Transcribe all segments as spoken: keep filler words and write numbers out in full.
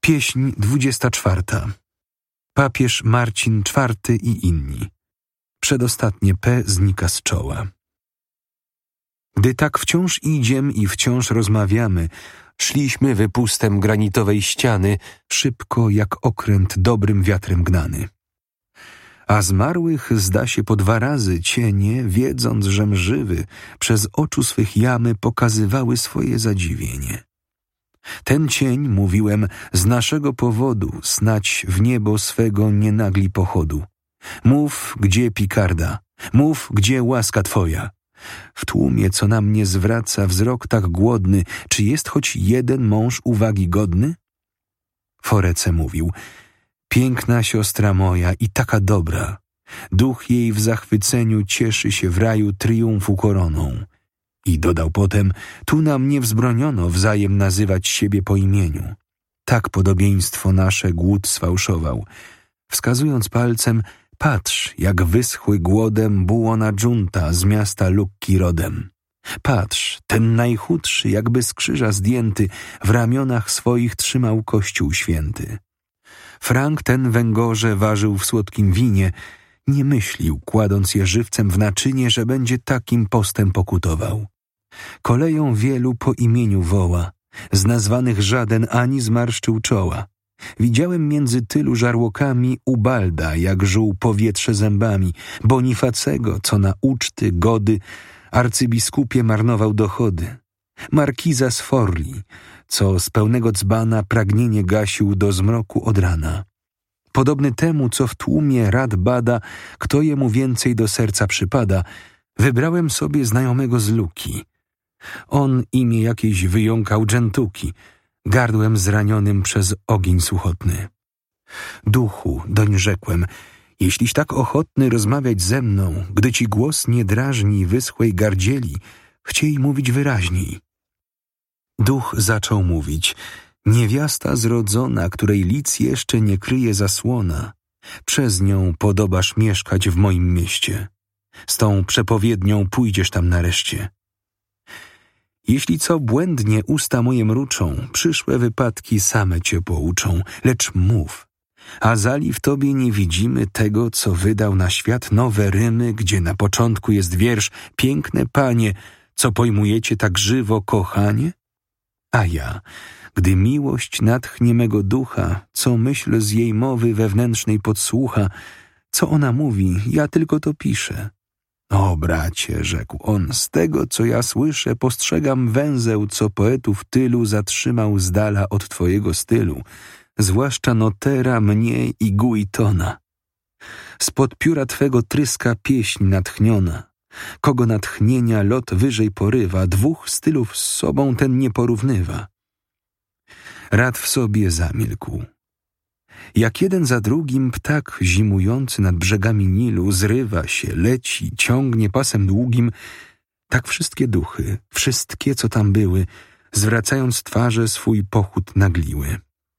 Pieśń dwudziesta czwarta. Papież Marcin czwarty i inni. Przedostatnie P znika z czoła. Gdy tak wciąż idziem i wciąż rozmawiamy, szliśmy wypustem granitowej ściany, szybko jak okręt dobrym wiatrem gnany. A zmarłych zda się po dwa razy cienie, wiedząc, żem żywy, przez oczu swych jamy pokazywały swoje zadziwienie. Ten cień, mówiłem, z naszego powodu, snać w niebo swego nie nagli pochodu. Mów, gdzie pikarda, mów, gdzie łaska twoja. W tłumie, co na mnie zwraca wzrok tak głodny, czy jest choć jeden mąż uwagi godny? Forece mówił, piękna siostra moja i taka dobra. Duch jej w zachwyceniu cieszy się w raju triumfu koroną. I dodał potem, tu nam nie wzbroniono wzajem nazywać siebie po imieniu. Tak podobieństwo nasze głód sfałszował. Wskazując palcem, patrz, jak wyschły głodem bułona dżunta z miasta Lukki rodem. Patrz, ten najchudszy, jakby z krzyża zdjęty, w ramionach swoich trzymał Kościół święty. Frank ten węgorze ważył w słodkim winie, nie myślił, kładąc je żywcem w naczynie, że będzie takim postem pokutował. Koleją wielu po imieniu woła, z nazwanych żaden ani zmarszczył czoła. Widziałem między tylu żarłokami Ubalda, jak żuł powietrze zębami, Bonifacego, co na uczty, gody, arcybiskupie marnował dochody, Markiza z Forli, co z pełnego dzbana pragnienie gasił do zmroku od rana. Podobny temu, co w tłumie rad bada, kto jemu więcej do serca przypada, wybrałem sobie znajomego z Luki. On imię jakieś wyjąkał dżentuki, gardłem zranionym przez ogień suchotny. Duchu, doń rzekłem, jeśliś tak ochotny rozmawiać ze mną, gdy ci głos nie drażni wyschłej gardzieli, chciej mówić wyraźniej. Duch zaczął mówić, niewiasta zrodzona, której lic jeszcze nie kryje zasłona, przez nią podobasz mieszkać w moim mieście. Z tą przepowiednią pójdziesz tam nareszcie. Jeśli co błędnie usta moje mruczą, przyszłe wypadki same cię pouczą, lecz mów. Azali w tobie nie widzimy tego, co wydał na świat nowe rymy, gdzie na początku jest wiersz piękne panie, co pojmujecie tak żywo, kochanie? A ja, gdy miłość natchnie mego ducha, co myśl z jej mowy wewnętrznej podsłucha, co ona mówi, ja tylko to piszę. O, bracie, rzekł on, z tego, co ja słyszę, postrzegam węzeł, co poetów tylu zatrzymał z dala od twojego stylu, zwłaszcza Notera, mnie i Guitona. Spod pióra twego tryska pieśń natchniona, kogo natchnienia lot wyżej porywa, dwóch stylów z sobą ten nie porównywa. Rad w sobie zamilkł. Jak jeden za drugim ptak zimujący nad brzegami Nilu zrywa się, leci, ciągnie pasem długim, tak wszystkie duchy, wszystkie, co tam były, zwracając twarze swój pochód nagliły.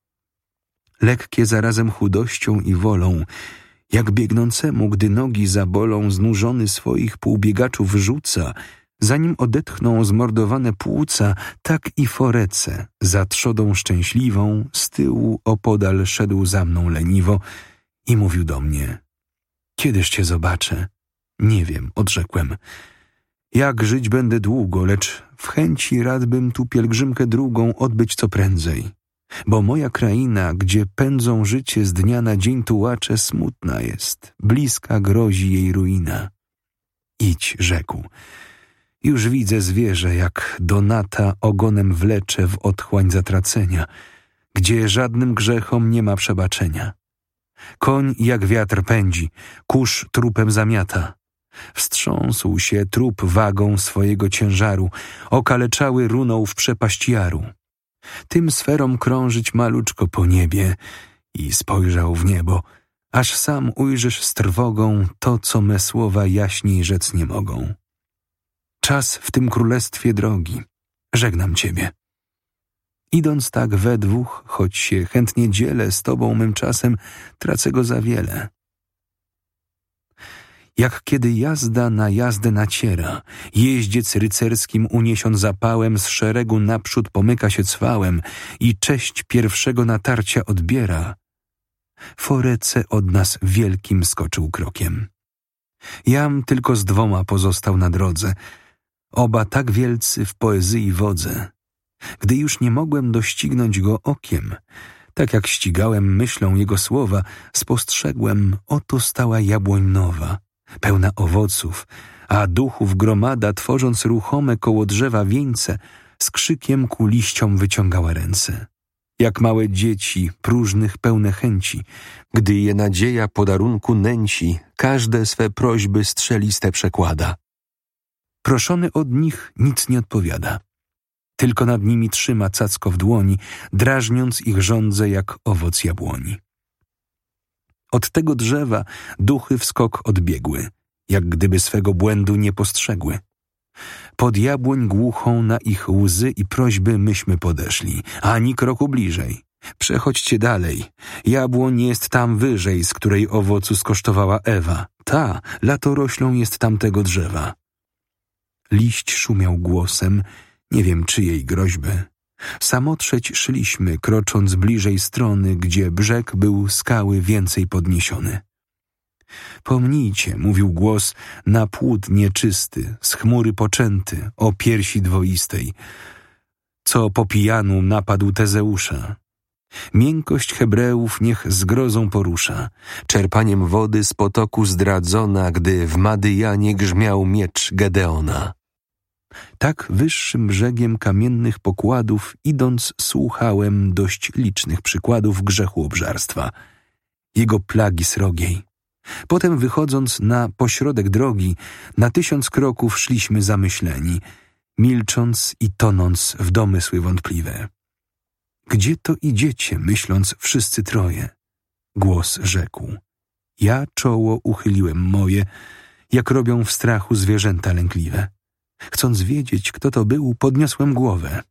Lekkie zarazem chudością i wolą, jak biegnącemu, gdy nogi zabolą, znużony swoich półbiegaczów rzuca, zanim odetchną zmordowane płuca, tak i Forece, za trzodą szczęśliwą, z tyłu opodal szedł za mną leniwo i mówił do mnie. Kiedyż cię zobaczę? Nie wiem, odrzekłem. Jak żyć będę długo, lecz w chęci radbym tu pielgrzymkę drugą odbyć co prędzej. Bo moja kraina, gdzie pędzą życie z dnia na dzień tułacze, smutna jest, bliska grozi jej ruina. Idź, rzekł. Już widzę zwierzę, jak Donata ogonem wlecze w otchłań zatracenia, gdzie żadnym grzechom nie ma przebaczenia. Koń jak wiatr pędzi, kurz trupem zamiata. Wstrząsł się trup wagą swojego ciężaru, okaleczały runął w przepaść jaru. Tym sferom krążyć maluczko po niebie i spojrzał w niebo, aż sam ujrzysz z trwogą to, co me słowa jaśniej rzec nie mogą. Czas w tym królestwie drogi, żegnam ciebie. Idąc tak we dwóch, choć się chętnie dzielę z tobą mym czasem, tracę go za wiele. Jak kiedy jazda na jazdę naciera, jeździec rycerskim uniesion zapałem z szeregu naprzód pomyka się cwałem i cześć pierwszego natarcia odbiera, Forece od nas wielkim skoczył krokiem. Jam tylko z dwoma pozostał na drodze, oba tak wielcy w poezyi wodze. Gdy już nie mogłem doścignąć go okiem, tak jak ścigałem myślą jego słowa, spostrzegłem, oto stała jabłoń nowa, pełna owoców, a duchów gromada, tworząc ruchome koło drzewa wieńce, z krzykiem ku liściom wyciągała ręce. Jak małe dzieci, próżnych pełne chęci, gdy je nadzieja podarunku nęci, każde swe prośby strzeliste przekłada. Proszony od nich nic nie odpowiada, tylko nad nimi trzyma cacko w dłoni, drażniąc ich żądze jak owoc jabłoni. Od tego drzewa duchy w skok odbiegły, jak gdyby swego błędu nie postrzegły. Pod jabłoń głuchą na ich łzy i prośby myśmy podeszli, ani kroku bliżej. Przechodźcie dalej, jabłoń jest tam wyżej, z której owocu skosztowała Ewa. Ta, latoroślą jest tamtego drzewa. Liść szumiał głosem, nie wiem czyjej groźby. Samotrzeć szliśmy, krocząc bliżej strony, gdzie brzeg był skały więcej podniesiony. Pomnijcie, mówił głos, na płód nieczysty, z chmury poczęty, o piersi dwoistej, co po pijanu napadł Tezeusza. Miękkość Hebreów niech zgrozą porusza, czerpaniem wody z potoku zdradzona, gdy w Madyjanie grzmiał miecz Gedeona. Tak wyższym brzegiem kamiennych pokładów idąc słuchałem dość licznych przykładów grzechu obżarstwa, jego plagi srogiej. Potem wychodząc na pośrodek drogi, na tysiąc kroków szliśmy zamyśleni, milcząc i tonąc w domysły wątpliwe. Gdzie to idziecie, myśląc wszyscy troje? Głos rzekł. Ja czoło uchyliłem moje, jak robią w strachu zwierzęta lękliwe. Chcąc wiedzieć, kto to był, podniosłem głowę.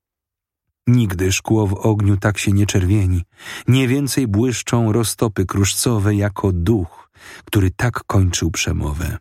Nigdy szkło w ogniu tak się nie czerwieni, nie więcej błyszczą roztopy kruszcowe jako duch, który tak kończył przemowę.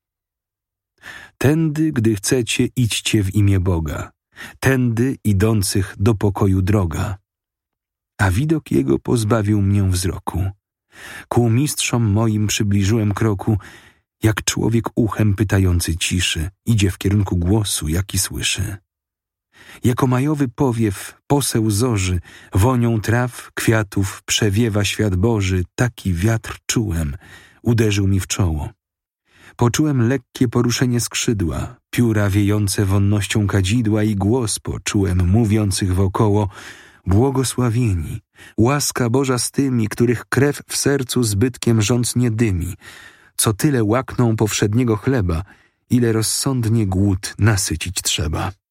Tędy, gdy chcecie, idźcie w imię Boga, tędy idących do pokoju droga. A widok jego pozbawił mnie wzroku. Ku mistrzom moim przybliżyłem kroku, jak człowiek uchem pytający ciszy, idzie w kierunku głosu, jaki słyszy. Jako majowy powiew, poseł zorzy, wonią traw, kwiatów przewiewa świat Boży, taki wiatr czułem, uderzył mi w czoło. Poczułem lekkie poruszenie skrzydła, pióra wiejące wonnością kadzidła i głos poczułem mówiących wokoło: błogosławieni, łaska Boża z tymi, których krew w sercu zbytkiem rządz nie dymi, co tyle łakną powszedniego chleba, ile rozsądnie głód nasycić trzeba.